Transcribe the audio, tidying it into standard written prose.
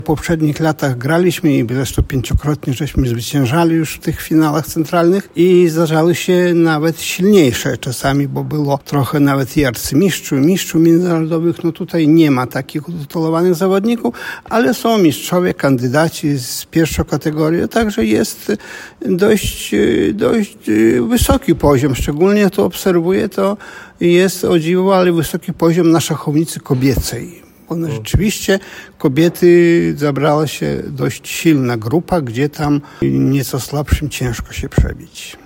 W poprzednich latach graliśmy i zresztą 5-krotnie żeśmy zwyciężali już w tych finałach centralnych i zdarzały się nawet silniejsze czasami, bo było trochę nawet i arcymistrzów, mistrzów międzynarodowych. No tutaj nie ma takich utytulowanych zawodników, ale są mistrzowie, kandydaci z pierwszą kategorią, także jest dość wysoki poziom. Szczególnie to obserwuję, to jest o dziwo, ale wysoki poziom na szachownicy kobiecej. Rzeczywiście kobiety zabrała się dość silna grupa, gdzie tam nieco słabszym ciężko się przebić.